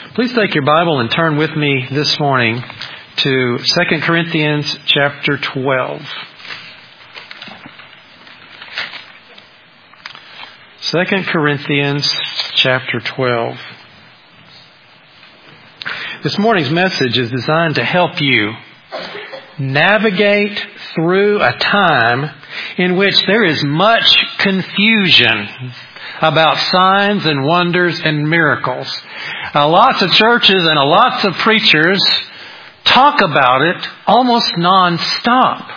Please take your Bible and turn with me this morning to 2 Corinthians chapter 12. 2 Corinthians chapter 12. This morning's message is designed to help you navigate through a time in which there is much confusion about signs and wonders and miracles. Lots of churches and lots of preachers talk about it almost non-stop.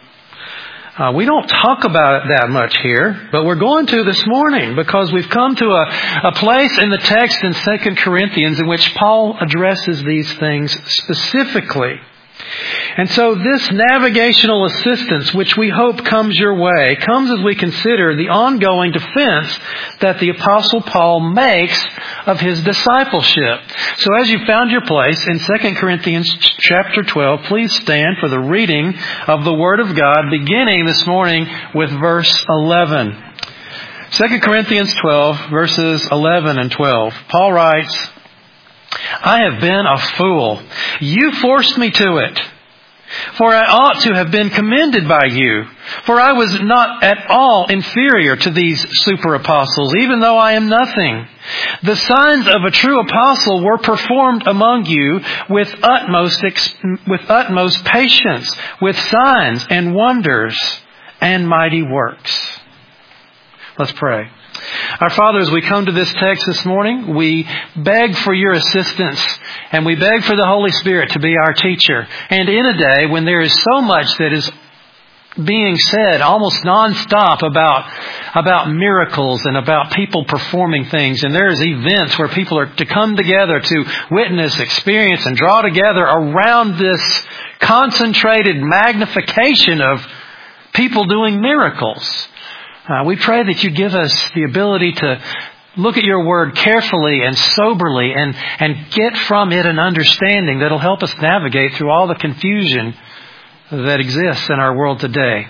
We don't talk about it that much here, but we're going to this morning because we've come to a place in the text in 2 Corinthians in which Paul addresses these things specifically. And so this navigational assistance, which we hope comes your way, comes as we consider the ongoing defense that the Apostle Paul makes of his discipleship. So as you found your place in 2 Corinthians chapter 12, please stand for the reading of the Word of God, beginning this morning with verse 11. 2 Corinthians 12, verses 11 and 12. Paul writes, "I have been a fool. You forced me to it. For I ought to have been commended by you. For I was not at all inferior to these super apostles, even though I am nothing. The signs of a true apostle were performed among you with utmost patience, with signs and wonders and mighty works." Let's pray. Our Father, as we come to this text this morning, we beg for your assistance and we beg for the Holy Spirit to be our teacher. And in a day when there is so much that is being said almost nonstop about miracles and about people performing things, and there's events where people are to come together to witness, experience, and draw together around this concentrated magnification of people doing miracles. We pray that you give us the ability to look at your word carefully and soberly and get from it an understanding that'll help us navigate through all the confusion that exists in our world today.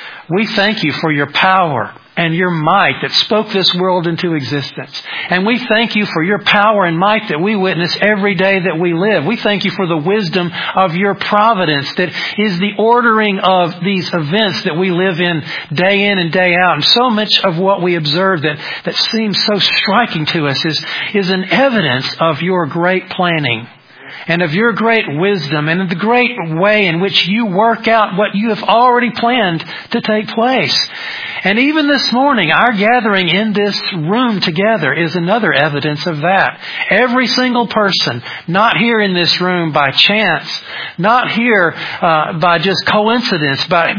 We thank you for your power and your might that spoke this world into existence. And we thank you for your power and might that we witness every day that we live. We thank you for the wisdom of your providence that is the ordering of these events that we live in and day out. And so much of what we observe that seems so striking to us is an evidence of your great planning and of your great wisdom and of the great way in which you work out what you have already planned to take place. And even this morning, our gathering in this room together is another evidence of that. Every single person, not here in this room by chance, not here by just coincidence, but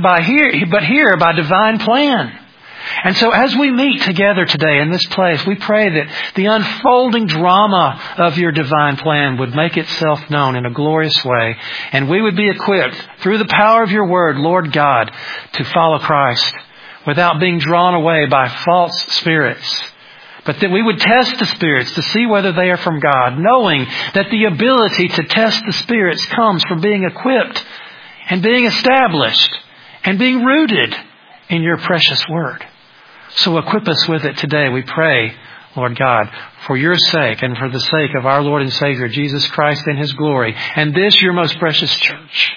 here by divine plan. And so as we meet together today in this place, we pray that the unfolding drama of your divine plan would make itself known in a glorious way. And we would be equipped through the power of your word, Lord God, to follow Christ without being drawn away by false spirits. But that we would test the spirits to see whether they are from God, knowing that the ability to test the spirits comes from being equipped and being established and being rooted in your precious word. So equip us with it today, we pray, Lord God, for your sake and for the sake of our Lord and Savior, Jesus Christ, and His glory, and this your most precious church.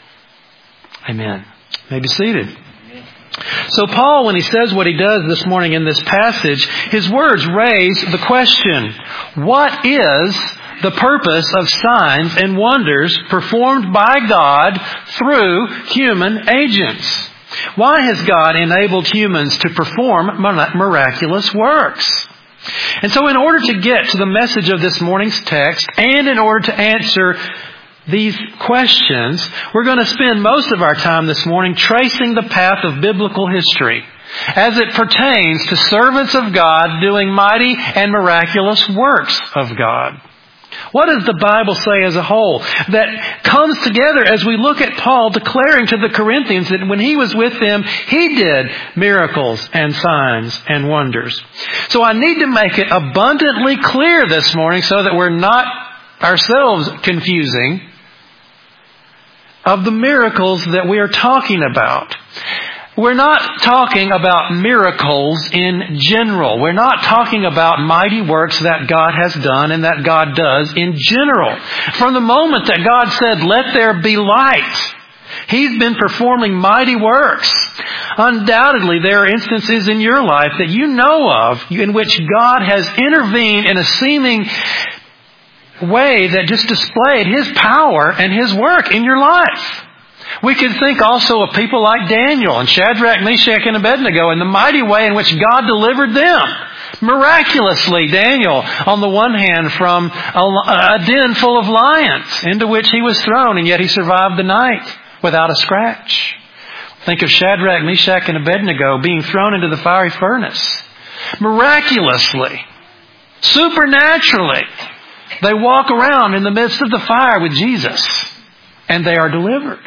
Amen. You may be seated. So Paul, when he says what he does this morning in this passage, his words raise the question, what is the purpose of signs and wonders performed by God through human agents? Why has God enabled humans to perform miraculous works? And so in order to get to the message of this morning's text, and in order to answer these questions, we're going to spend most of our time this morning tracing the path of biblical history as it pertains to servants of God doing mighty and miraculous works of God. What does the Bible say as a whole that comes together as we look at Paul declaring to the Corinthians that when he was with them, he did miracles and signs and wonders? So I need to make it abundantly clear this morning so that we're not ourselves confusing of the miracles that we are talking about. we're not talking about miracles in general. We're not talking about mighty works that God has done and that God does in general. From the moment that God said, "Let there be light," He's been performing mighty works. Undoubtedly, there are instances in your life that you know of in which God has intervened in a seeming way that just displayed His power and His work in your life. We could think also of people like Daniel and Shadrach, Meshach, and Abednego and the mighty way in which God delivered them. Miraculously, Daniel, on the one hand, from a den full of lions into which he was thrown, and yet he survived the night without a scratch. Think of Shadrach, Meshach, and Abednego being thrown into the fiery furnace. Miraculously, supernaturally, they walk around in the midst of the fire with Jesus, and they are delivered.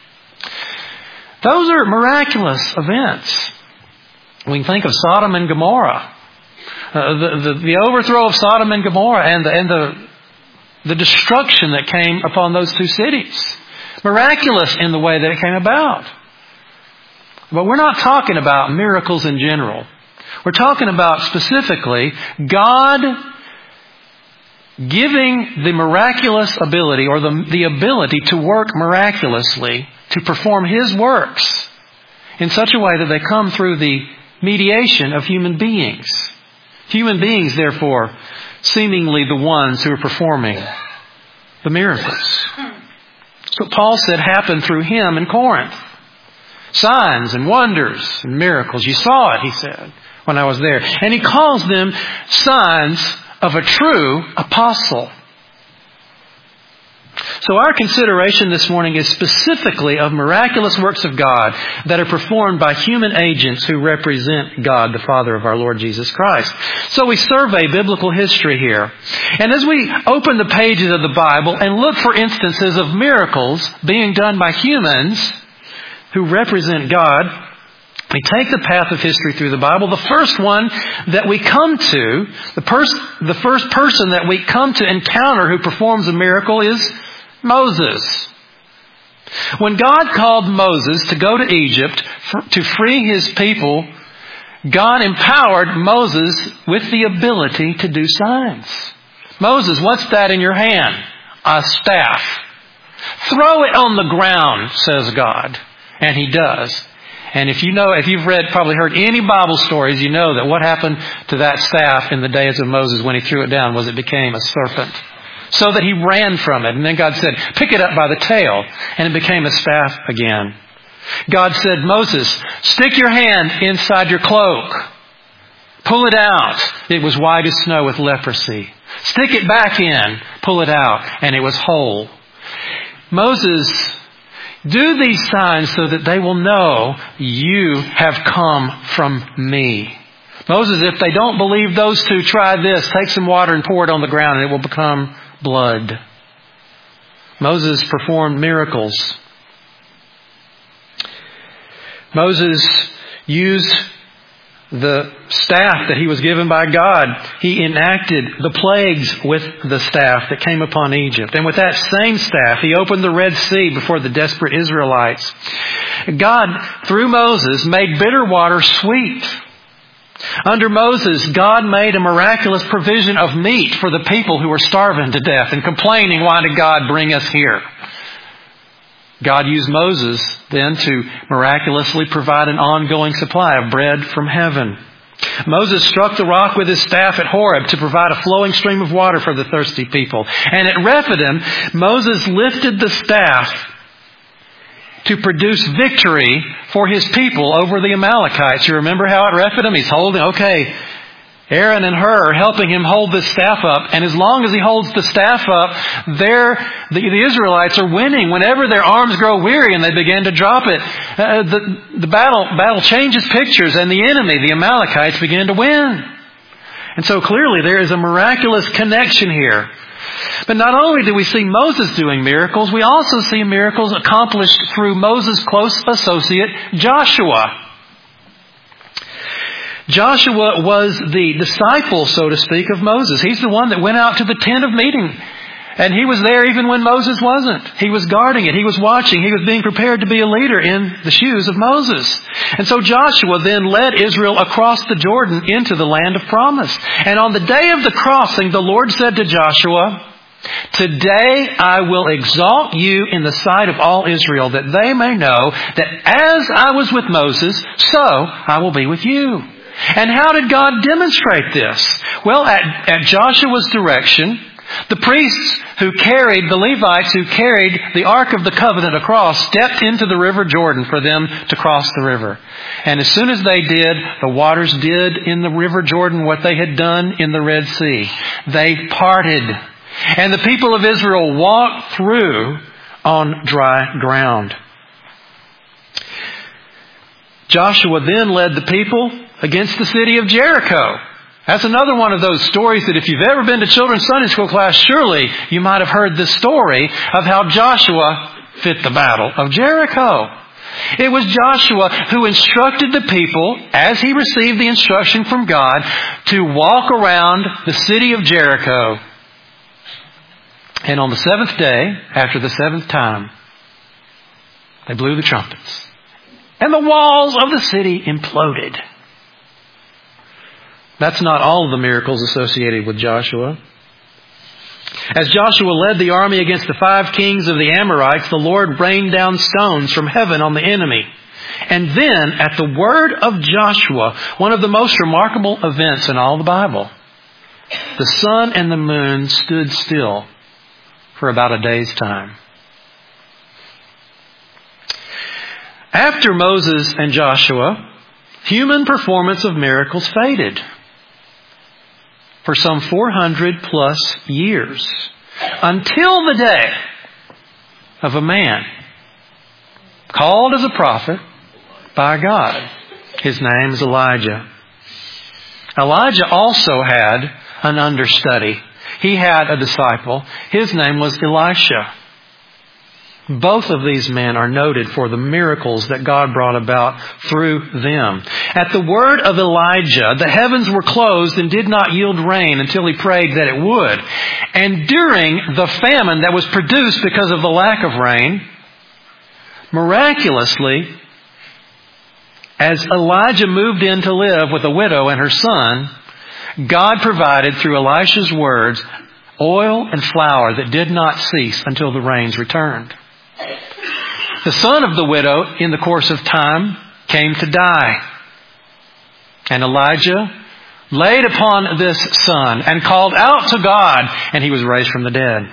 Those are miraculous events. We can think of Sodom and Gomorrah. The overthrow of Sodom and Gomorrah and the destruction that came upon those two cities. Miraculous in the way that it came about. But we're not talking about miracles in general. We're talking about specifically God giving the miraculous ability or the ability to work miraculously, to perform His works in such a way that they come through the mediation of human beings. Human beings, therefore, seemingly the ones who are performing the miracles. That's what Paul said happened through him in Corinth. Signs and wonders and miracles. You saw it, he said, when I was there. And he calls them signs of a true apostle. So our consideration this morning is specifically of miraculous works of God that are performed by human agents who represent God, the Father of our Lord Jesus Christ. So we survey biblical history here. And as we open the pages of the Bible and look for instances of miracles being done by humans who represent God, we take the path of history through the Bible. The first one that we come to, the first person that we come to encounter who performs a miracle is Moses. When God called Moses to go to Egypt to free His people, God empowered Moses with the ability to do signs. Moses, what's that in your hand? A staff. Throw it on the ground, says God. And He does. And if you've probably heard any Bible stories, you know that what happened to that staff in the days of Moses when he threw it down was it became a serpent. So that he ran from it. And then God said, pick it up by the tail. And it became a staff again. God said, Moses, stick your hand inside your cloak. Pull it out. It was white as snow with leprosy. Stick it back in. Pull it out. And it was whole. Moses, do these signs so that they will know you have come from me. Moses, if they don't believe those two, try this. Take some water and pour it on the ground and it will become blood. Moses performed miracles. Moses used the staff that he was given by God. He enacted the plagues with the staff that came upon Egypt. And with that same staff, he opened the Red Sea before the desperate Israelites. God, through Moses, made bitter water sweet. Under Moses, God made a miraculous provision of meat for the people who were starving to death and complaining, why did God bring us here? God used Moses then to miraculously provide an ongoing supply of bread from heaven. Moses struck the rock with his staff at Horeb to provide a flowing stream of water for the thirsty people. And at Rephidim, Moses lifted the staff to produce victory for his people over the Amalekites. You remember how at Rephidim he's holding, Aaron and Hur are helping him hold this staff up. And as long as he holds the staff up, the Israelites are winning. Whenever their arms grow weary and they begin to drop it, the battle changes pictures and the enemy, the Amalekites, begin to win. And so clearly there is a miraculous connection here. But not only do we see Moses doing miracles, we also see miracles accomplished through Moses' close associate, Joshua. Joshua was the disciple, so to speak, of Moses. He's the one that went out to the tent of meeting And he was there even when Moses wasn't. He was guarding it. He was watching. He was being prepared to be a leader in the shoes of Moses. And so Joshua then led Israel across the Jordan into the land of promise. And on the day of the crossing, the Lord said to Joshua, "Today I will exalt you in the sight of all Israel, that they may know that as I was with Moses, so I will be with you." And how did God demonstrate this? Well, at Joshua's direction, the priests the Levites who carried the Ark of the Covenant across, stepped into the River Jordan for them to cross the river. And as soon as they did, the waters did in the River Jordan what they had done in the Red Sea. They parted. And the people of Israel walked through on dry ground. Joshua then led the people against the city of Jericho. That's another one of those stories that if you've ever been to children's Sunday school class, surely you might have heard this story of how Joshua fit the battle of Jericho. It was Joshua who instructed the people, as he received the instruction from God, to walk around the city of Jericho. And on the seventh day, after the seventh time, they blew the trumpets. And the walls of the city imploded. That's not all of the miracles associated with Joshua. As Joshua led the army against the 5 kings of the Amorites, the Lord rained down stones from heaven on the enemy. And then, at the word of Joshua, one of the most remarkable events in all the Bible, the sun and the moon stood still for about a day's time. After Moses and Joshua, human performance of miracles faded for some 400 plus years, until the day of a man called as a prophet by God. His name is Elijah. Elijah also had an understudy. He had a disciple. His name was Elisha. Both of these men are noted for the miracles that God brought about through them. At the word of Elijah, the heavens were closed and did not yield rain until he prayed that it would. And during the famine that was produced because of the lack of rain, miraculously, as Elijah moved in to live with a widow and her son, God provided through Elisha's words oil and flour that did not cease until the rains returned. The son of the widow, in the course of time, came to die. And Elijah laid upon this son and called out to God, and he was raised from the dead.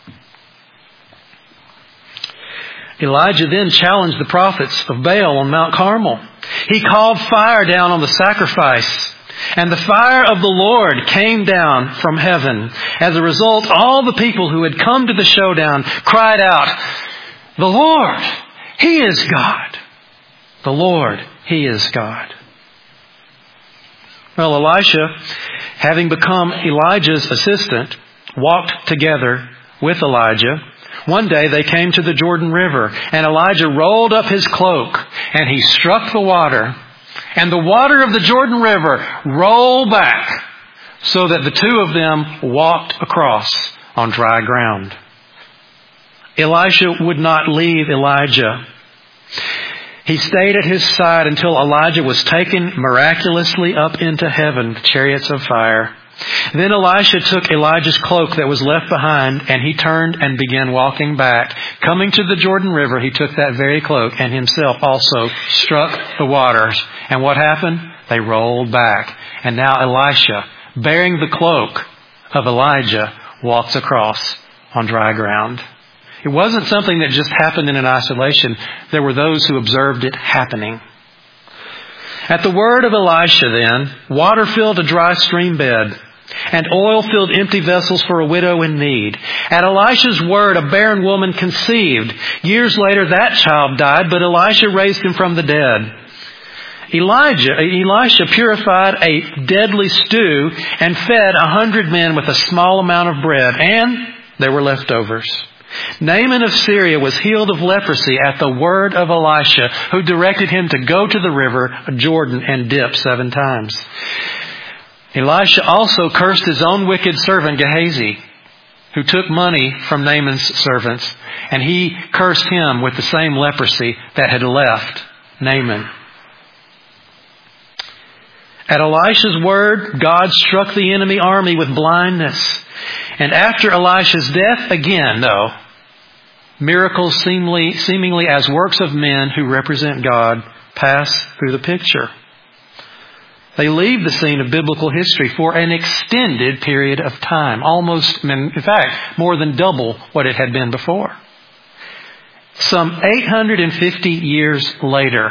Elijah then challenged the prophets of Baal on Mount Carmel. He called fire down on the sacrifice, and the fire of the Lord came down from heaven. As a result, all the people who had come to the showdown cried out, "The Lord, He is God. The Lord, He is God." Well, Elisha, having become Elijah's assistant, walked together with Elijah. One day they came to the Jordan River, and Elijah rolled up his cloak, and he struck the water. And the water of the Jordan River rolled back, so that the two of them walked across on dry ground. Elisha would not leave Elijah. He stayed at his side until Elijah was taken miraculously up into heaven with chariots of fire. Then Elisha took Elijah's cloak that was left behind, and he turned and began walking back. Coming to the Jordan River, he took that very cloak and himself also struck the waters. And what happened? They rolled back. And now Elisha, bearing the cloak of Elijah, walks across on dry ground. It wasn't something that just happened in an isolation. There were those who observed it happening. At the word of Elisha then, water filled a dry stream bed, and oil filled empty vessels for a widow in need. At Elisha's word, a barren woman conceived. Years later, that child died, but Elisha raised him from the dead. Elisha purified a deadly stew and fed 100 men with a small amount of bread, and there were leftovers. Naaman of Syria was healed of leprosy at the word of Elisha, who directed him to go to the river Jordan and dip 7 times. Elisha also cursed his own wicked servant Gehazi, who took money from Naaman's servants, and he cursed him with the same leprosy that had left Naaman. At Elisha's word, God struck the enemy army with blindness. And after Elisha's death, again, though, miracles seemingly as works of men who represent God pass through the picture. They leave the scene of biblical history for an extended period of time, almost, in fact, more than double what it had been before. Some 850 years later,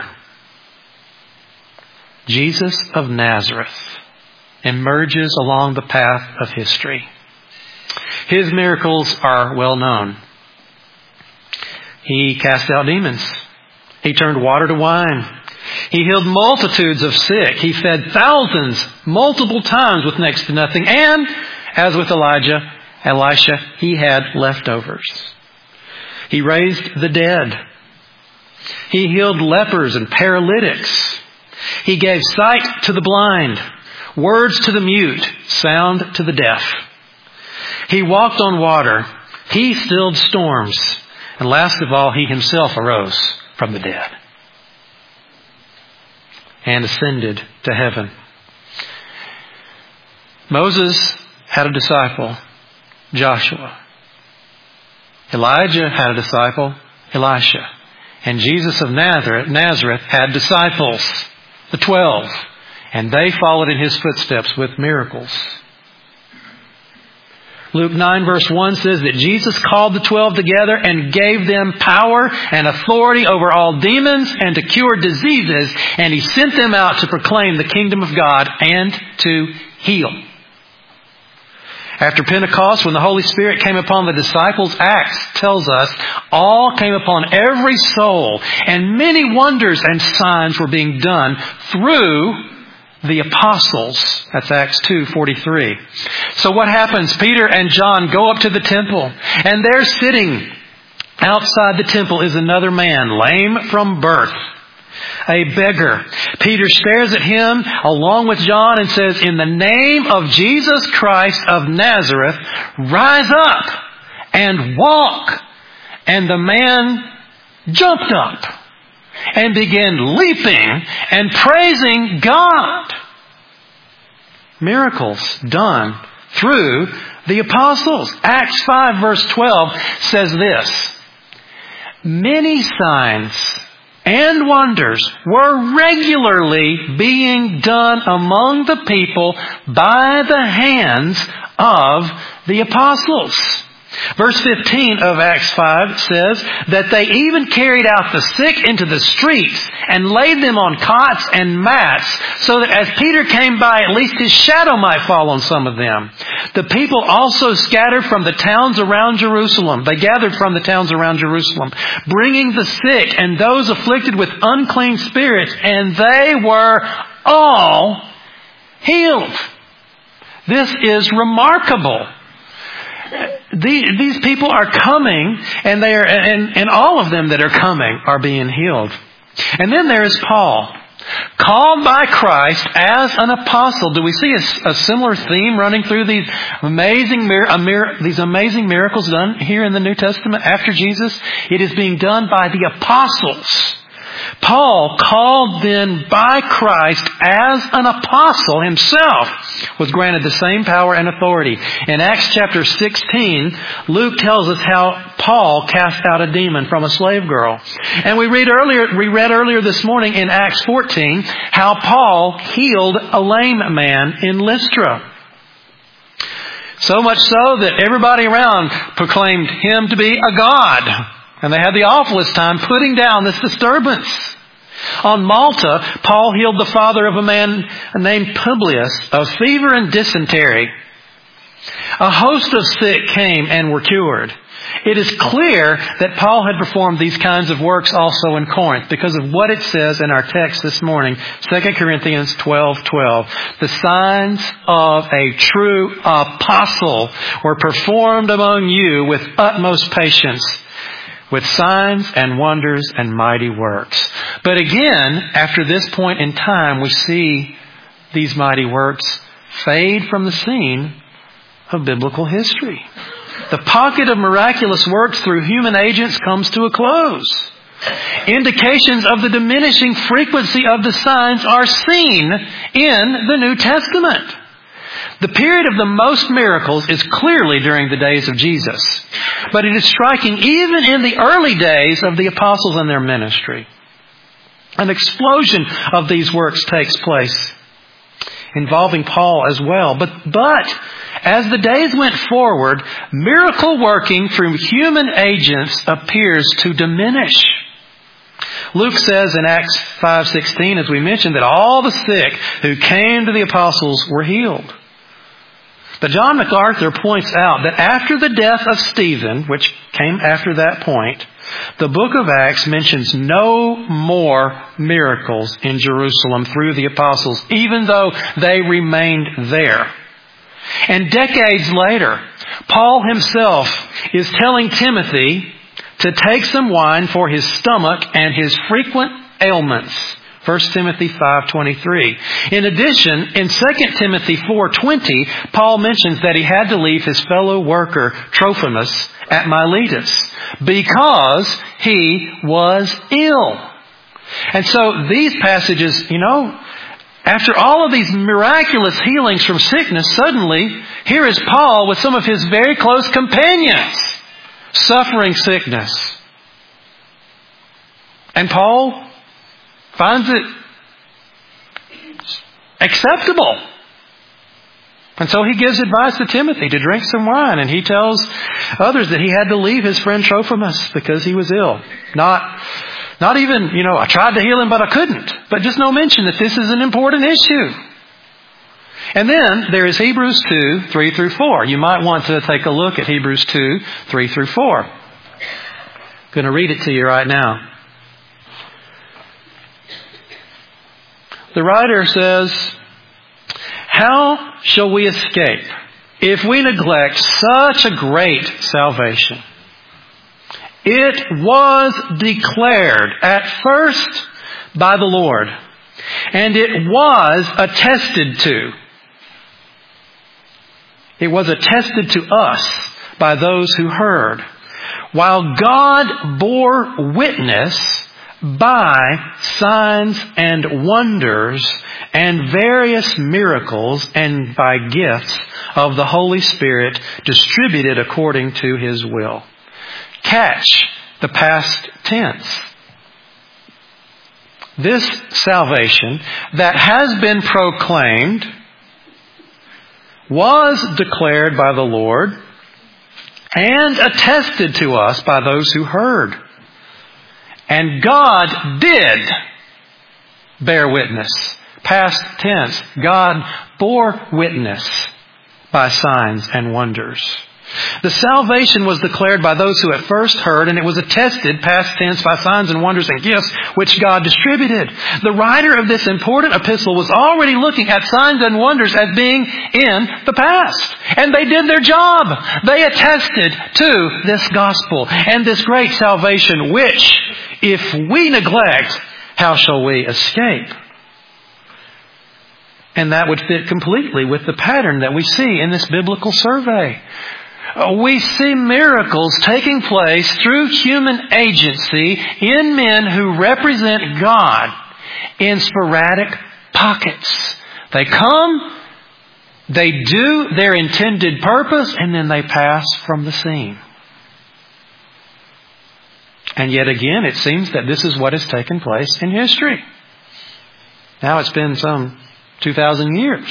Jesus of Nazareth emerges along the path of history. His miracles are well known. He cast out demons. He turned water to wine. He healed multitudes of sick. He fed thousands multiple times with next to nothing. And, as with Elisha, he had leftovers. He raised the dead. He healed lepers and paralytics. He gave sight to the blind, words to the mute, sound to the deaf. He walked on water. He stilled storms. And last of all, he himself arose from the dead and ascended to heaven. Moses had a disciple, Joshua. Elijah had a disciple, Elisha. And Jesus of Nazareth had disciples, the 12. And they followed in his footsteps with miracles. Luke 9 verse 1 says that Jesus called the 12 together and gave them power and authority over all demons and to cure diseases. And He sent them out to proclaim the kingdom of God and to heal. After Pentecost, when the Holy Spirit came upon the disciples, Acts tells us, all came upon every soul, and many wonders and signs were being done through the apostles. That's Acts 2:43. So what happens? Peter and John go up to the temple, and there sitting outside the temple is another man, lame from birth, a beggar. Peter stares at him along with John and says, "In the name of Jesus Christ of Nazareth, rise up and walk." And the man jumped up and began leaping and praising God. Miracles done through the apostles. Acts 5 verse 12 says this, "Many signs and wonders were regularly being done among the people by the hands of the apostles." Verse 15 of Acts 5 says that they even carried out the sick into the streets and laid them on cots and mats so that as Peter came by, at least his shadow might fall on some of them. The people also scattered from the towns around Jerusalem. They gathered from the towns around Jerusalem, bringing the sick and those afflicted with unclean spirits, and they were all healed. This is remarkable. These people are coming, and they are, and all of them that are coming are being healed. And then there is Paul, called by Christ as an apostle. Do we see a similar theme running through these amazing miracles done here in the New Testament after Jesus? It is being done by the apostles. Paul, called then by Christ as an apostle himself, was granted the same power and authority. In Acts chapter 16, Luke tells us how Paul cast out a demon from a slave girl. And we read earlier this morning in Acts 14 how Paul healed a lame man in Lystra. So much so that everybody around proclaimed him to be a god. And they had the awfulest time putting down this disturbance. On Malta, Paul healed the father of a man named Publius of fever and dysentery. A host of sick came and were cured. It is clear that Paul had performed these kinds of works also in Corinth because of what it says in our text this morning, 2 Corinthians 12:12. The signs of a true apostle were performed among you with utmost patience, with signs and wonders and mighty works. But again, after this point in time, we see these mighty works fade from the scene of biblical history. the pocket of miraculous works through human agents comes to a close. Indications of the diminishing frequency of the signs are seen in the New Testament. The period of the most miracles is clearly during the days of Jesus, but it is striking even in the early days of the apostles and their ministry. An explosion of these works takes place, involving Paul as well. But as the days went forward, miracle working through human agents appears to diminish. Luke says in Acts 5:16, as we mentioned, that all the sick who came to the apostles were healed. But John MacArthur points out that after the death of Stephen, which came after that point, the book of Acts mentions no more miracles in Jerusalem through the apostles, even though they remained there. And decades later, Paul himself is telling Timothy to take some wine for his stomach and his frequent ailments. 1 Timothy 5:23. In addition, in 2 Timothy 4:20, Paul mentions that he had to leave his fellow worker Trophimus at Miletus because he was ill. And so these passages, after all of these miraculous healings from sickness, suddenly here is Paul with some of his very close companions suffering sickness. And Paul finds it acceptable. And so he gives advice to Timothy to drink some wine. And he tells others that he had to leave his friend Trophimus because he was ill. Not even, I tried to heal him, but I couldn't. But just no mention that this is an important issue. And then there is Hebrews 2:3-4. You might want to take a look at Hebrews 2:3-4. I'm going to read it to you right now. The writer says, "How shall we escape if we neglect such a great salvation? It was declared at first by the Lord, and it was attested to. It was attested to us by those who heard, while God bore witness by signs and wonders and various miracles and by gifts of the Holy Spirit distributed according to His will." Catch the past tense. This salvation that has been proclaimed was declared by the Lord and attested to us by those who heard. And God did bear witness. Past tense. God bore witness by signs and wonders. The salvation was declared by those who at first heard, and it was attested, past tense, by signs and wonders and gifts which God distributed. The writer of this important epistle was already looking at signs and wonders as being in the past. And they did their job. They attested to this gospel and this great salvation, which, if we neglect, how shall we escape? And that would fit completely with the pattern that we see in this biblical survey. We see miracles taking place through human agency in men who represent God in sporadic pockets. They come, they do their intended purpose, and then they pass from the scene. And yet again, it seems that this is what has taken place in history. Now it's been some 2,000 years.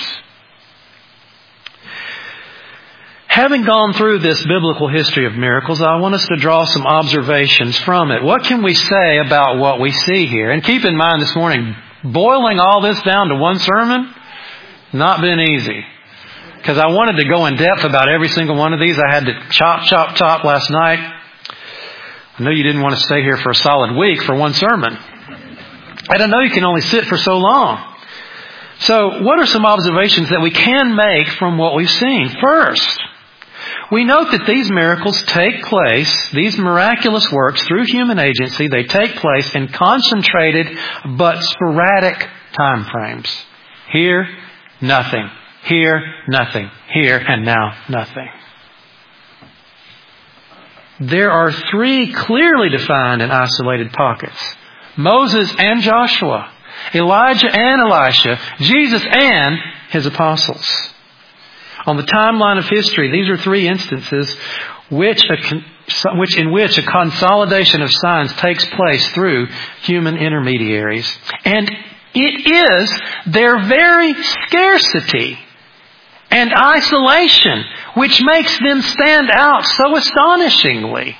Having gone through this biblical history of miracles, I want us to draw some observations from it. What can we say about what we see here? And keep in mind this morning, boiling all this down to one sermon, not been easy. Because I wanted to go in depth about every single one of these. I had to chop last night. I know you didn't want to stay here for a solid week for one sermon. And I know you can only sit for so long. So what are some observations that we can make from what we've seen? First, we note that these miracles take place, these miraculous works through human agency, they take place in concentrated but sporadic time frames. Here, nothing. Here, nothing. Here, and now, nothing. there are three clearly defined and isolated pockets. Moses and Joshua, Elijah and Elisha, Jesus and his apostles. On the timeline of history, these are three instances in which a consolidation of signs takes place through human intermediaries. And it is their very scarcity and isolation which makes them stand out so astonishingly.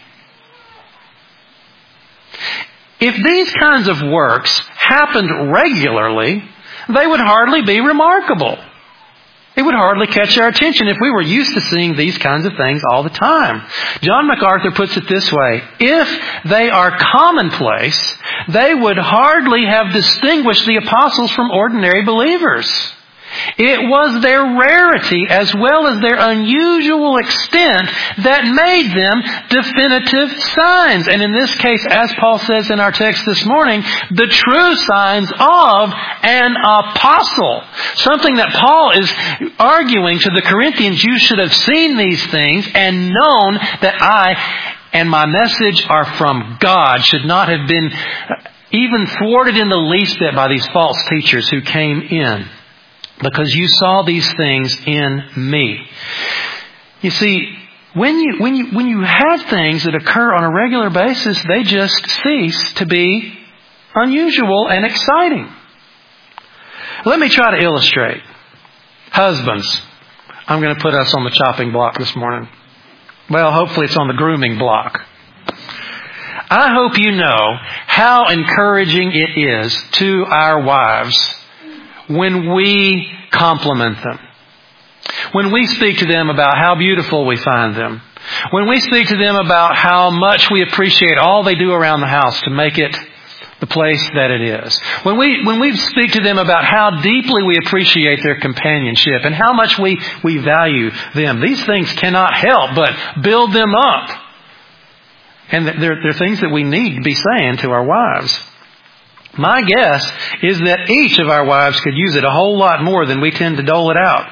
If these kinds of works happened regularly, they would hardly be remarkable. It would hardly catch our attention if we were used to seeing these kinds of things all the time. John MacArthur puts it this way: if they are commonplace, they would hardly have distinguished the apostles from ordinary believers. It was their rarity as well as their unusual extent that made them definitive signs. And in this case, as Paul says in our text this morning, the true signs of an apostle. Something that Paul is arguing to the Corinthians: you should have seen these things and known that I and my message are from God. Should not have been even thwarted in the least bit by these false teachers who came in. Because you saw these things in me. You see, when you have things that occur on a regular basis, they just cease to be unusual and exciting. Let me try to illustrate. Husbands, I'm going to put us on the chopping block this morning. Well, hopefully it's on the grooming block. I hope you know how encouraging it is to our wives when we compliment them. When we speak to them about how beautiful we find them. When we speak to them about how much we appreciate all they do around the house to make it the place that it is. When we speak to them about how deeply we appreciate their companionship and how much we value them. These things cannot help but build them up. And they're things that we need to be saying to our wives. My guess is that each of our wives could use it a whole lot more than we tend to dole it out.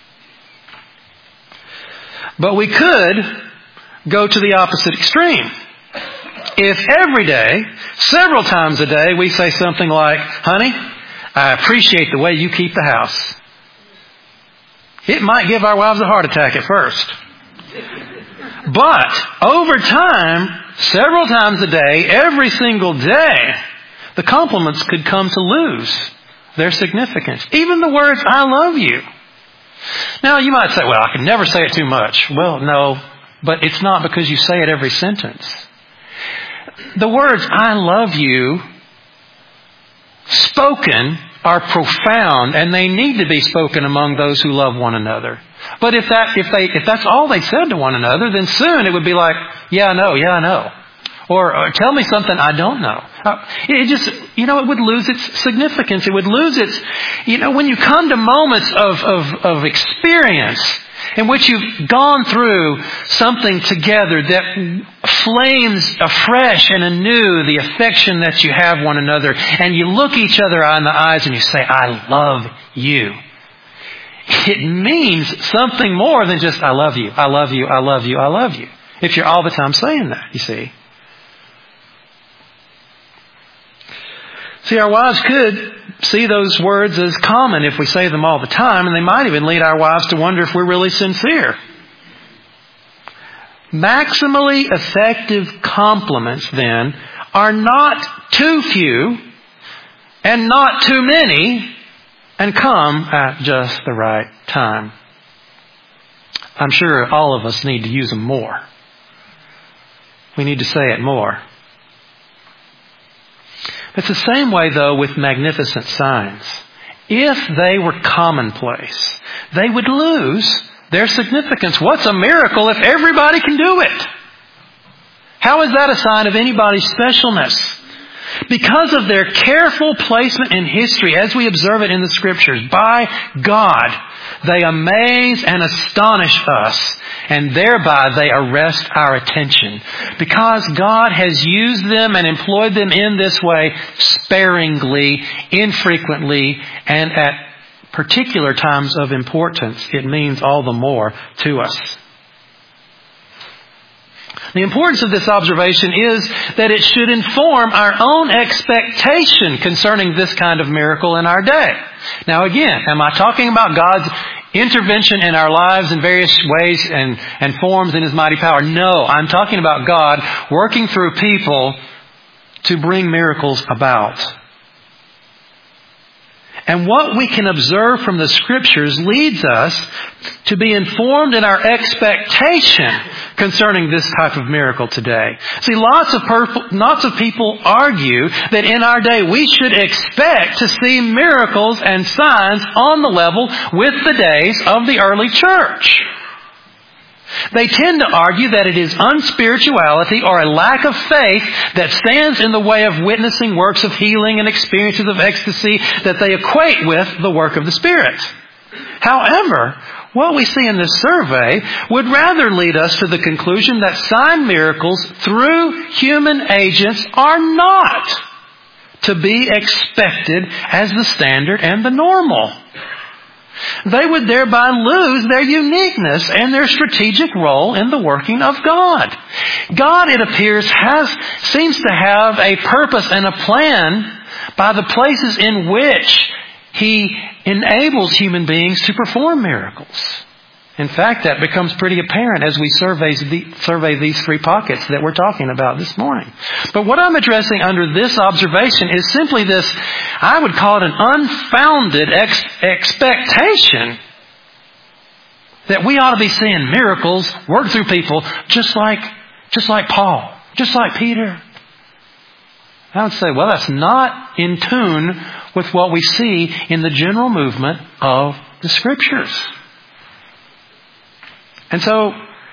But we could go to the opposite extreme. If every day, several times a day, we say something like, honey, I appreciate the way you keep the house. It might give our wives a heart attack at first. But over time, several times a day, every single day, the compliments could come to lose their significance. Even the words, I love you. Now, you might say, well, I can never say it too much. Well, no, but it's not because you say it every sentence. The words, I love you, spoken, are profound, and they need to be spoken among those who love one another. But if that's all they said to one another, then soon it would be like, yeah, I know. Or tell me something I don't know. It would lose its significance. It would lose its, when you come to moments of experience in which you've gone through something together that flames afresh and anew the affection that you have one another, and you look each other in the eyes and you say, I love you. It means something more than just, I love you, I love you, I love you, I love you. If you're all the time saying that, you see. See, our wives could see those words as common if we say them all the time, and they might even lead our wives to wonder if we're really sincere. Maximally effective compliments, then, are not too few and not too many and come at just the right time. I'm sure all of us need to use them more. We need to say it more. It's the same way, though, with magnificent signs. If they were commonplace, they would lose their significance. What's a miracle if everybody can do it? How is that a sign of anybody's specialness? Because of their careful placement in history, as we observe it in the Scriptures, by God, they amaze and astonish us, and thereby they arrest our attention. Because God has used them and employed them in this way sparingly, infrequently, and at particular times of importance, it means all the more to us. The importance of this observation is that it should inform our own expectation concerning this kind of miracle in our day. Now again, am I talking about God's intervention in our lives in various ways and forms in His mighty power? No, I'm talking about God working through people to bring miracles about. And what we can observe from the Scriptures leads us to be informed in our expectation concerning this type of miracle today. See, lots of people argue that in our day we should expect to see miracles and signs on the level with the days of the early church. They tend to argue that it is unspirituality or a lack of faith that stands in the way of witnessing works of healing and experiences of ecstasy that they equate with the work of the Spirit. However, what we see in this survey would rather lead us to the conclusion that sign miracles through human agents are not to be expected as the standard and the normal. They would thereby lose their uniqueness and their strategic role in the working of God. God, it appears, seems to have a purpose and a plan by the places in which He enables human beings to perform miracles. In fact, that becomes pretty apparent as we survey these three pockets that we're talking about this morning. But what I'm addressing under this observation is simply this, I would call it an unfounded expectation that we ought to be seeing miracles work through people just like Paul, just like Peter. I would say, well, that's not in tune with what we see in the general movement of the Scriptures. And so,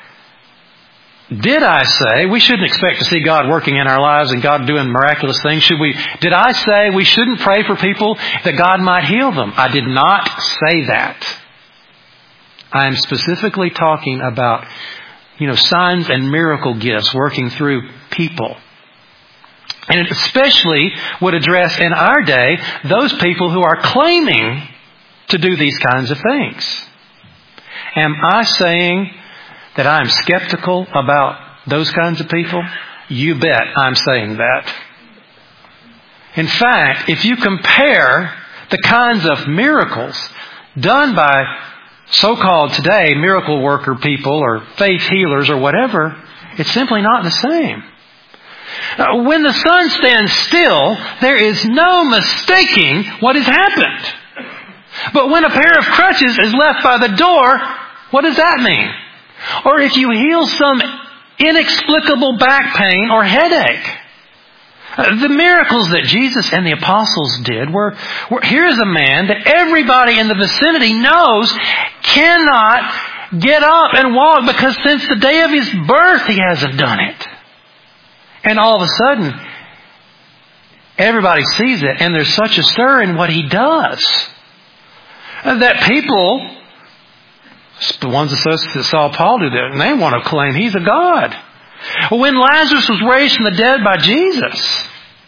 did I say we shouldn't expect to see God working in our lives and God doing miraculous things? Did I say we shouldn't pray for people that God might heal them? I did not say that. I am specifically talking about, signs and miracle gifts working through people. And it especially would address in our day those people who are claiming to do these kinds of things. Am I saying that I'm skeptical about those kinds of people? You bet I'm saying that. In fact, if you compare the kinds of miracles done by so-called today miracle worker people or faith healers or whatever, it's simply not the same. When the sun stands still, there is no mistaking what has happened. But when a pair of crutches is left by the door, what does that mean? Or if you heal some inexplicable back pain or headache. The miracles that Jesus and the apostles did were here's a man that everybody in the vicinity knows cannot get up and walk because since the day of his birth he hasn't done it. And all of a sudden, everybody sees it and there's such a stir in what he does that people, the ones that saw Paul do that, and they want to claim he's a god. When Lazarus was raised from the dead by Jesus,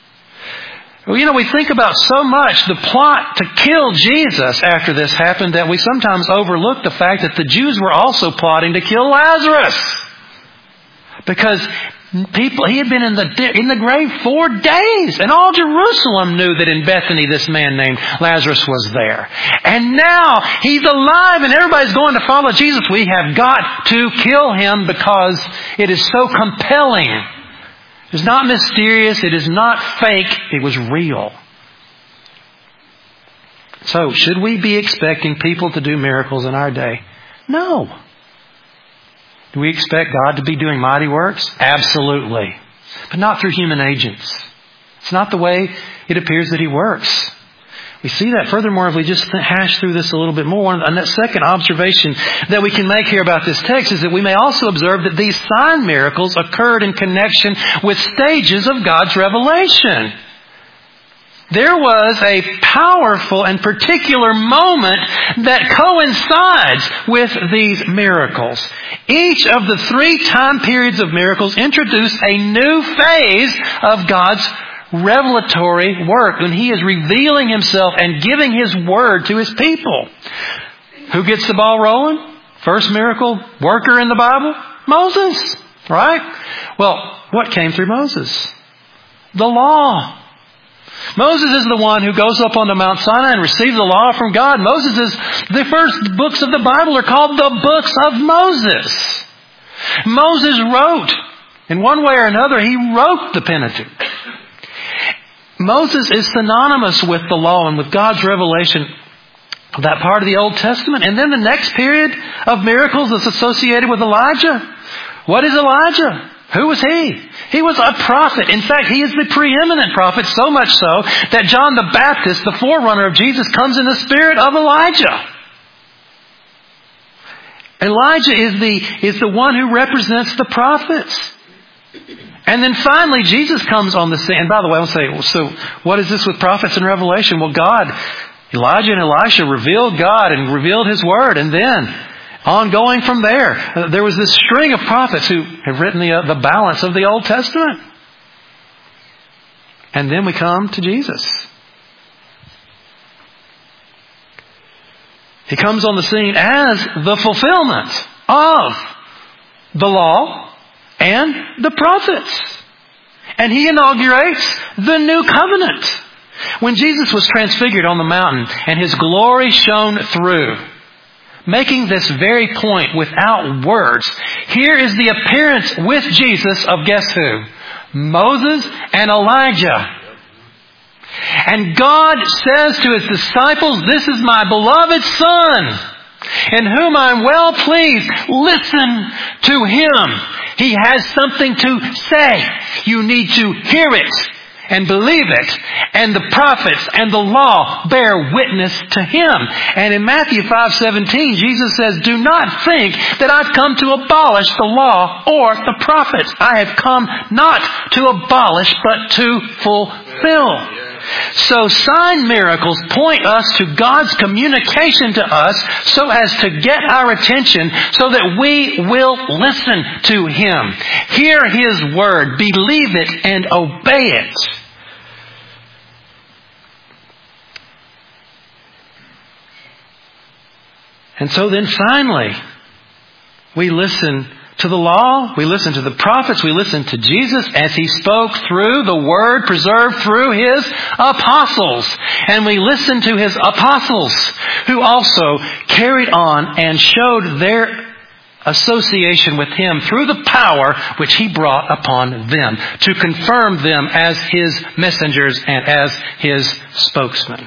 we think about so much the plot to kill Jesus after this happened that we sometimes overlook the fact that the Jews were also plotting to kill Lazarus. Because he had been in the grave 4 days. And all Jerusalem knew that in Bethany this man named Lazarus was there. And now he's alive and everybody's going to follow Jesus. We have got to kill him because it is so compelling. It's not mysterious. It is not fake. It was real. So, should we be expecting people to do miracles in our day? No. Do we expect God to be doing mighty works? Absolutely. But not through human agents. It's not the way it appears that He works. We see that furthermore if we just hash through this a little bit more. And that second observation that we can make here about this text is that we may also observe that these sign miracles occurred in connection with stages of God's revelation. There was a powerful and particular moment that coincides with these miracles. Each of the 3 time periods of miracles introduce a new phase of God's revelatory work when He is revealing Himself and giving His word to His people. Who gets the ball rolling? First miracle worker in the Bible? Moses. Right? Well, what came through Moses? The law. Moses is the one who goes up onto Mount Sinai and receives the law from God. The first books of the Bible are called the books of Moses. Moses wrote, in one way or another, he wrote the Pentateuch. Moses is synonymous with the law and with God's revelation of that part of the Old Testament. And then the next period of miracles is associated with Elijah. What is Elijah? Who was he? He was a prophet. In fact, he is the preeminent prophet, so much so that John the Baptist, the forerunner of Jesus, comes in the spirit of Elijah. Elijah is the one who represents the prophets. And then finally, Jesus comes on the scene. And by the way, I'll say, so what is this with prophets and Revelation? Well, Elijah and Elisha revealed God and revealed His Word. And then, ongoing from there was this string of prophets who have written the balance of the Old Testament. And then we come to Jesus. He comes on the scene as the fulfillment of the law and the prophets. And He inaugurates the new covenant. When Jesus was transfigured on the mountain and His glory shone through, making this very point without words, here is the appearance with Jesus of guess who? Moses and Elijah. And God says to His disciples, "This is my beloved Son, in whom I am well pleased. Listen to Him. He has something to say. You need to hear it and believe it. And the prophets and the law bear witness to Him." And in Matthew 5:17, Jesus says, "Do not think that I've come to abolish the law or the prophets. I have come not to abolish, but to fulfill." So sign miracles point us to God's communication to us so as to get our attention so that we will listen to Him. Hear His Word, believe it, and obey it. And so then finally, we listen to the law, we listen to the prophets, we listen to Jesus as He spoke through the Word preserved through His apostles. And we listen to His apostles who also carried on and showed their association with Him through the power which He brought upon them to confirm them as His messengers and as His spokesmen.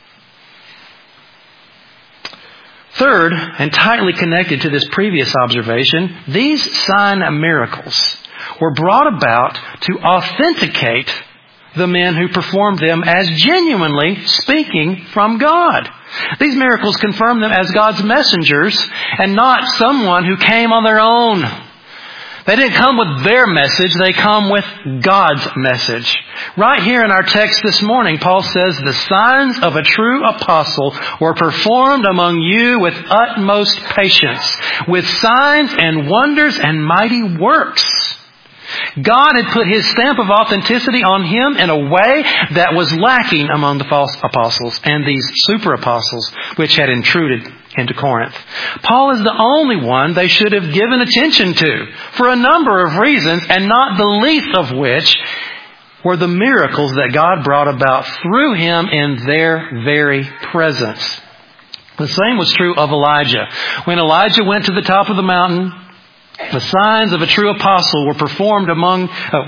Third, and tightly connected to this previous observation, these sign miracles were brought about to authenticate the men who performed them as genuinely speaking from God. These miracles confirm them as God's messengers and not someone who came on their own. They didn't come with their message, they come with God's message. Right here in our text this morning, Paul says, "The signs of a true apostle were performed among you with utmost patience, with signs and wonders and mighty works." God had put His stamp of authenticity on Him in a way that was lacking among the false apostles and these super apostles which had intruded into Corinth. Paul is the only one they should have given attention to for a number of reasons, and not the least of which were the miracles that God brought about through him in their very presence. The same was true of Elijah. When Elijah went to the top of the mountain, the signs of a true apostle were performed among...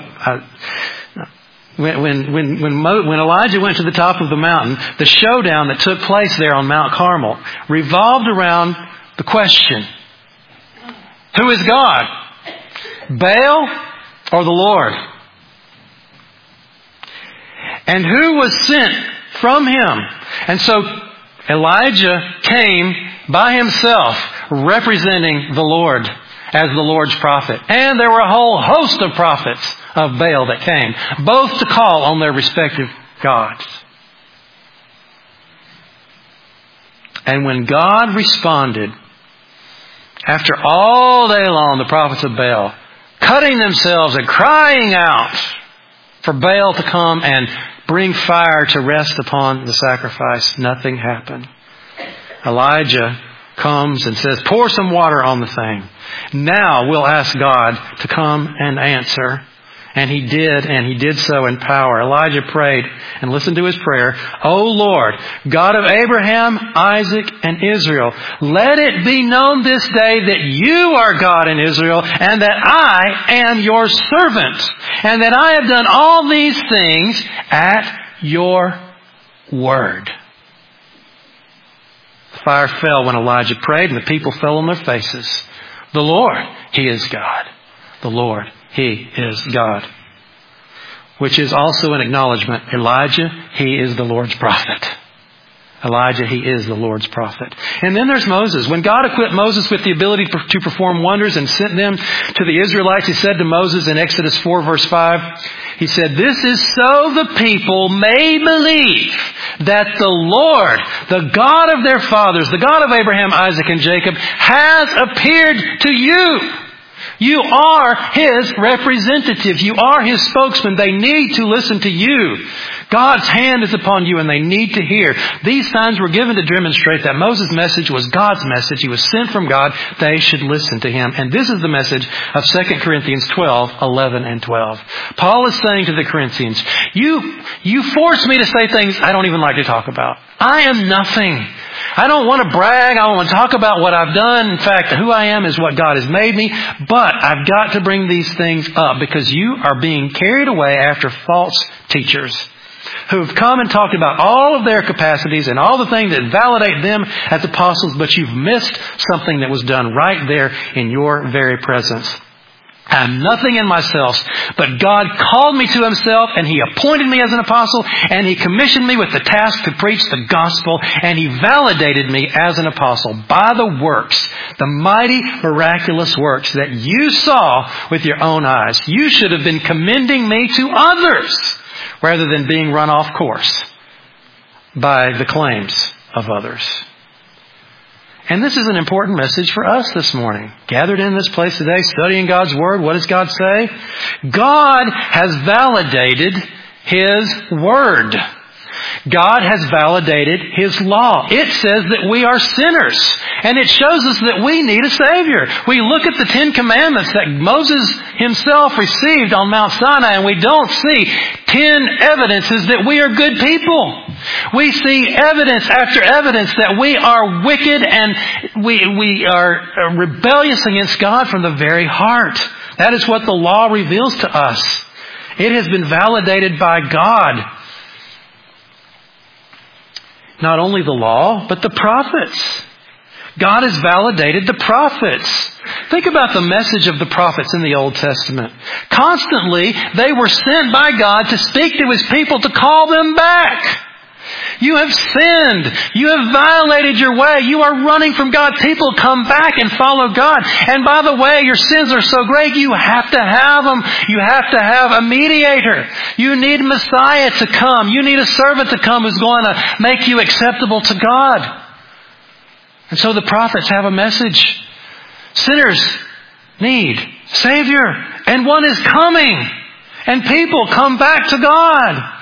When Elijah went to the top of the mountain, the showdown that took place there on Mount Carmel revolved around the question, who is God? Baal or the Lord? And who was sent from him? And so Elijah came by himself representing the Lord as the Lord's prophet. And there were a whole host of prophets of Baal that came, both to call on their respective gods. And when God responded, after all day long the prophets of Baal cutting themselves and crying out for Baal to come and bring fire to rest upon the sacrifice, nothing happened. Elijah comes and says, pour some water on the thing. Now we'll ask God to come and answer. And he did so in power. Elijah prayed, and listen to his prayer. O Lord, God of Abraham, Isaac, and Israel, let it be known this day that you are God in Israel, and that I am your servant, and that I have done all these things at your word. The fire fell when Elijah prayed, and the people fell on their faces. The Lord, He is God. The Lord, He is God. Which is also an acknowledgement. Elijah, he is the Lord's prophet. Elijah, he is the Lord's prophet. And then there's Moses. When God equipped Moses with the ability to perform wonders and sent them to the Israelites, He said to Moses in Exodus 4 verse 5, He said, this is so the people may believe that the Lord, the God of their fathers, the God of Abraham, Isaac, and Jacob, has appeared to you. You are His representative. You are His spokesman. They need to listen to you. God's hand is upon you and they need to hear. These signs were given to demonstrate that Moses' message was God's message. He was sent from God. They should listen to Him. And this is the message of 2 Corinthians 12, 11 and 12. Paul is saying to the Corinthians, you force me to say things I don't even like to talk about. I am nothing. I don't want to brag. I don't want to talk about what I've done. In fact, who I am is what God has made me. But I've got to bring these things up because you are being carried away after false teachers who have come and talked about all of their capacities and all the things that validate them as apostles, but you've missed something that was done right there in your very presence. I am nothing in myself, but God called me to Himself and He appointed me as an apostle and He commissioned me with the task to preach the gospel and He validated me as an apostle by the works, the mighty miraculous works that you saw with your own eyes. You should have been commending me to others rather than being run off course by the claims of others. And this is an important message for us this morning. Gathered in this place today, studying God's Word, what does God say? God has validated His Word. God has validated His law. It says that we are sinners. And it shows us that we need a Savior. We look at the 10 Commandments that Moses himself received on Mount Sinai and we don't see 10 evidences that we are good people. We see evidence after evidence that we are wicked and we are rebellious against God from the very heart. That is what the law reveals to us. It has been validated by God. Not only the law, but the prophets. God has validated the prophets. Think about the message of the prophets in the Old Testament. Constantly, they were sent by God to speak to His people to call them back. You have sinned. You have violated your way. You are running from God. People, come back and follow God. And by the way, your sins are so great, you have to have them. You have to have a mediator. You need Messiah to come. You need a servant to come who's going to make you acceptable to God. And so the prophets have a message. Sinners need Savior. And one is coming. And people, come back to God.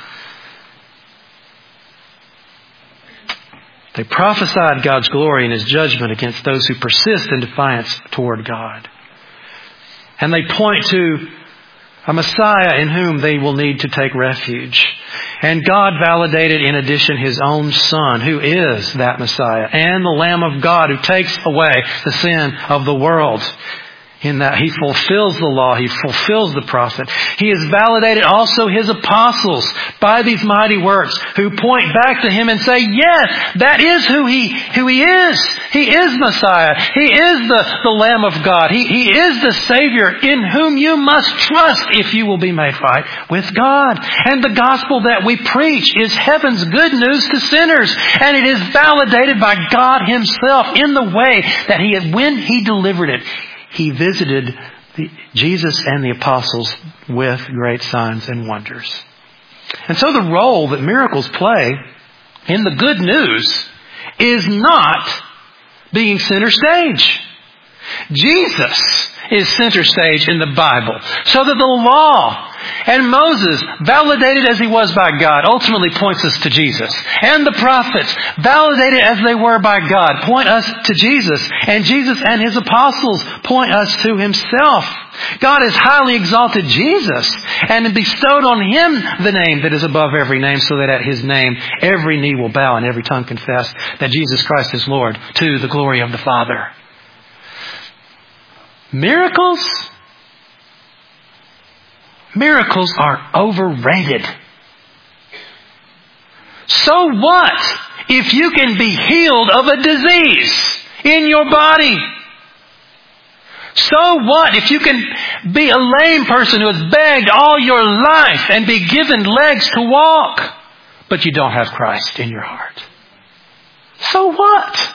They prophesied God's glory and His judgment against those who persist in defiance toward God. And they point to a Messiah in whom they will need to take refuge. And God validated in addition His own Son, who is that Messiah, and the Lamb of God who takes away the sin of the world. In that He fulfills the law, He fulfills the prophet. He has validated also His apostles by these mighty works who point back to Him and say, yes, that is who He is. He is Messiah. He is the Lamb of God. He is the Savior in whom you must trust if you will be made right with God. And the gospel that we preach is heaven's good news to sinners. And it is validated by God Himself in the way that when He delivered it, He visited Jesus and the apostles with great signs and wonders. And so the role that miracles play in the good news is not being center stage. Jesus is center stage in the Bible, so that the law and Moses, validated as he was by God, ultimately points us to Jesus. And the prophets, validated as they were by God, point us to Jesus. And Jesus and his apostles point us to himself. God has highly exalted Jesus and bestowed on him the name that is above every name, so that at his name every knee will bow and every tongue confess that Jesus Christ is Lord, to the glory of the Father. Miracles are overrated. So what if you can be healed of a disease in your body? So what if you can be a lame person who has begged all your life and be given legs to walk, but you don't have Christ in your heart? So what?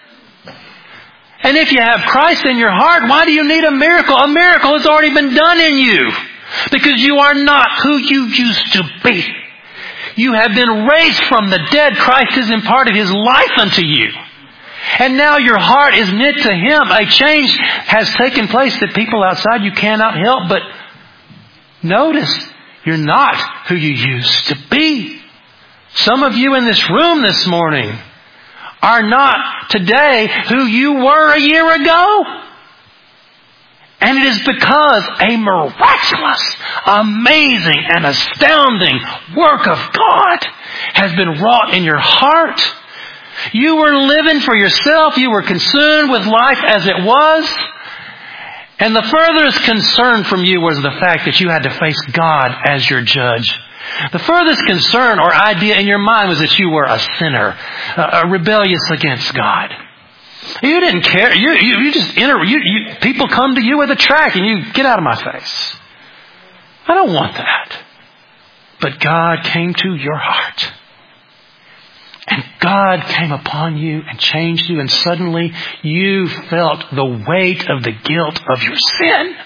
And if you have Christ in your heart, why do you need a miracle? A miracle has already been done in you, because you are not who you used to be. You have been raised from the dead. Christ has imparted his life unto you. And now your heart is knit to him. A change has taken place that people outside you cannot help but notice. You're not who you used to be. Some of you in this room this morning are not today who you were a year ago. And it is because a miraculous, amazing, and astounding work of God has been wrought in your heart. You were living for yourself. You were consumed with life as it was. And the furthest concern from you was the fact that you had to face God as your judge. The furthest concern or idea in your mind was that you were a sinner, rebellious against God. You didn't care. You just people come to you with a tract and you get out of my face. I don't want that. But God came to your heart. And God came upon you and changed you, and suddenly you felt the weight of the guilt of your sin.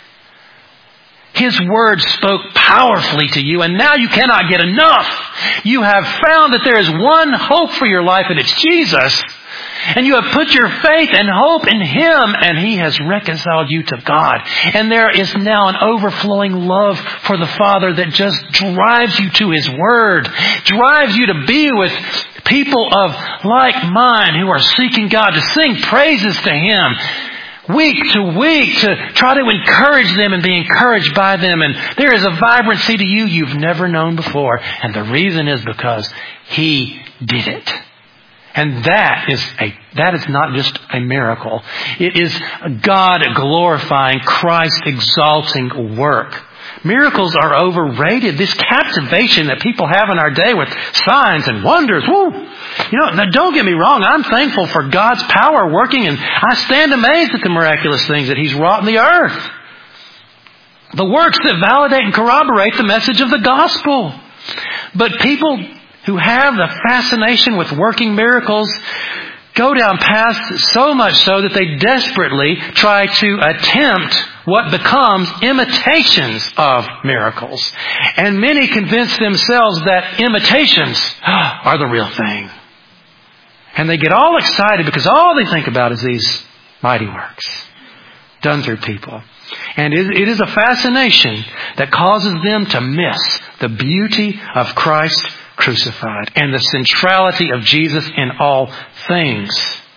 His word spoke powerfully to you, and now you cannot get enough. You have found that there is one hope for your life, and it's Jesus. And you have put your faith and hope in him, and he has reconciled you to God. And there is now an overflowing love for the Father that just drives you to his word, drives you to be with people of like mind who are seeking God, to sing praises to him week to week, to try to encourage them and be encouraged by them. And there is a vibrancy to you you've never known before. And the reason is because he did it. And that is not just a miracle. It is God glorifying, Christ exalting work. Miracles are overrated. This captivation that people have in our day with signs and wonders. Woo! Now don't get me wrong. I'm thankful for God's power working, and I stand amazed at the miraculous things that he's wrought in the earth. The works that validate and corroborate the message of the gospel. But people who have the fascination with working miracles go down past, so much so that they desperately try to attempt what becomes imitations of miracles. And many convince themselves that imitations are the real thing. And they get all excited because all they think about is these mighty works done through people. And it is a fascination that causes them to miss the beauty of Christ crucified and the centrality of Jesus in all things.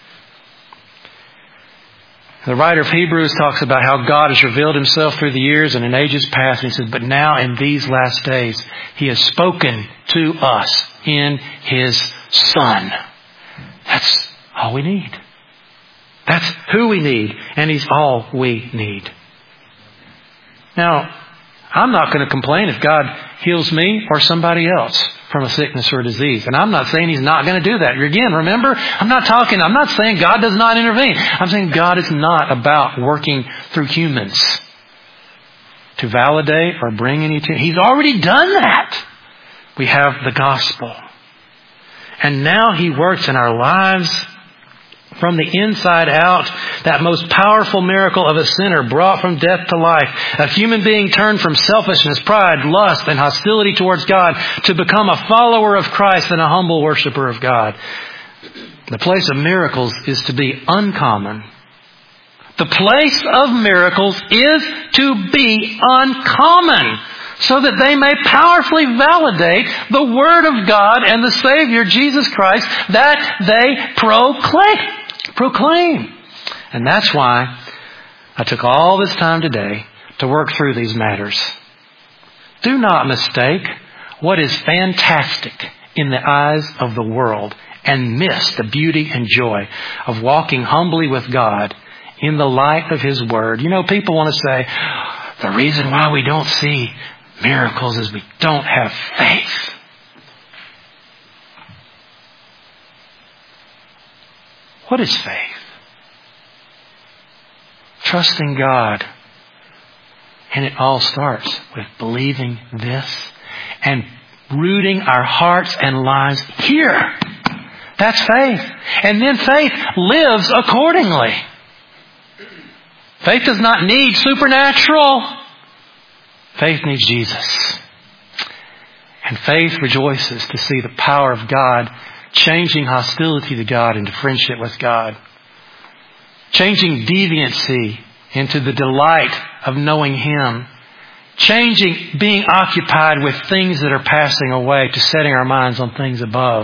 The writer of Hebrews talks about how God has revealed himself through the years and in ages past. And he says, but now in these last days, he has spoken to us in his Son. That's all we need. That's who we need. And he's all we need. Now, I'm not going to complain if God heals me or somebody else from a sickness or a disease. And I'm not saying he's not going to do that. Again, remember, I'm not saying God does not intervene. I'm saying God is not about working through humans to validate or bring any to. He's already done that. We have the gospel. And now he works in our lives from the inside out. That most powerful miracle of a sinner brought from death to life. A human being turned from selfishness, pride, lust, and hostility towards God to become a follower of Christ and a humble worshiper of God. The place of miracles is to be uncommon. The place of miracles is to be uncommon, so that they may powerfully validate the Word of God and the Savior, Jesus Christ, that they proclaim. And that's why I took all this time today to work through these matters. Do not mistake what is fantastic in the eyes of the world and miss the beauty and joy of walking humbly with God in the light of His Word. You know, people want to say, the reason why we don't see miracles is we don't have faith. What is faith? Trusting God. And it all starts with believing this and rooting our hearts and lives here. That's faith. And then faith lives accordingly. Faith does not need supernatural. Faith needs Jesus. And faith rejoices to see the power of God changing hostility to God into friendship with God. Changing deviancy into the delight of knowing Him. Changing being occupied with things that are passing away to setting our minds on things above.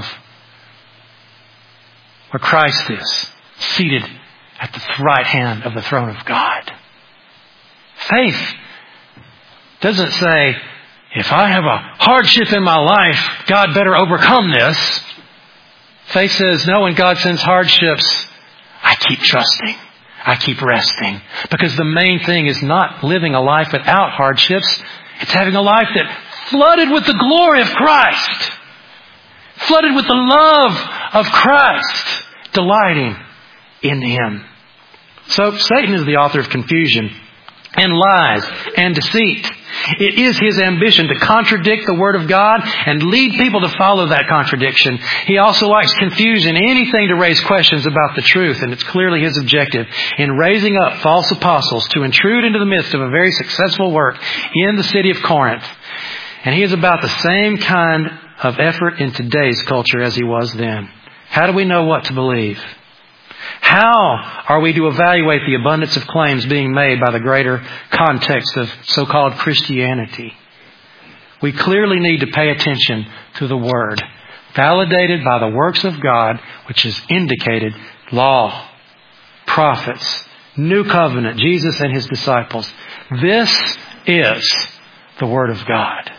Where Christ is, seated at the right hand of the throne of God. Faith doesn't say, if I have a hardship in my life, God better overcome this. Faith says, no, when God sends hardships, I keep trusting. I keep resting. Because the main thing is not living a life without hardships. It's having a life that flooded with the glory of Christ. Flooded with the love of Christ. Delighting in Him. So Satan is the author of confusion and lies and deceit. It is his ambition to contradict the Word of God and lead people to follow that contradiction. He also likes confusion, anything to raise questions about the truth, and it's clearly his objective in raising up false apostles to intrude into the midst of a very successful work in the city of Corinth. And he is about the same kind of effort in today's culture as he was then. How do we know what to believe? How are we to evaluate the abundance of claims being made by the greater context of so-called Christianity? We clearly need to pay attention to the Word, validated by the works of God, which is indicated law, prophets, new covenant, Jesus and His disciples. This is the Word of God.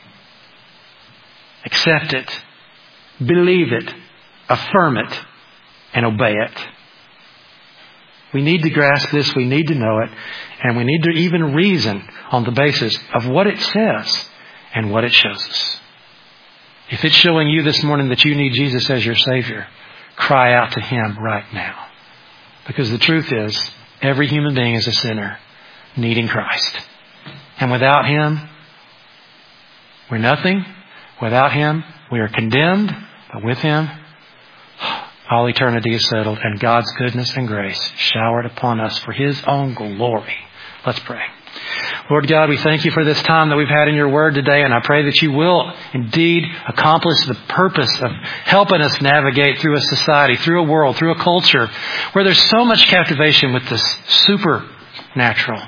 Accept it, believe it, affirm it, and obey it. We need to grasp this, we need to know it, and we need to even reason on the basis of what it says and what it shows us. If it's showing you this morning that you need Jesus as your Savior, cry out to Him right now. Because the truth is, every human being is a sinner needing Christ. And without Him, we're nothing. Without Him, we are condemned. But with Him, all eternity is settled, and God's goodness and grace showered upon us for His own glory. Let's pray. Lord God, we thank You for this time that we've had in Your Word today, and I pray that You will indeed accomplish the purpose of helping us navigate through a society, through a world, through a culture where there's so much captivation with this supernatural.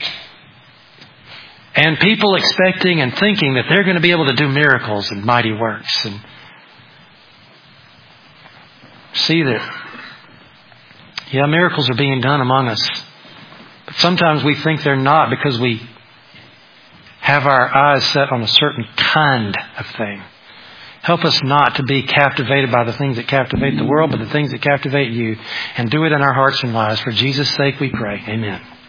And people expecting and thinking that they're going to be able to do miracles and mighty works. And see that, miracles are being done among us. But sometimes we think they're not because we have our eyes set on a certain kind of thing. Help us not to be captivated by the things that captivate the world, but the things that captivate You. And do it in our hearts and lives. For Jesus' sake we pray. Amen.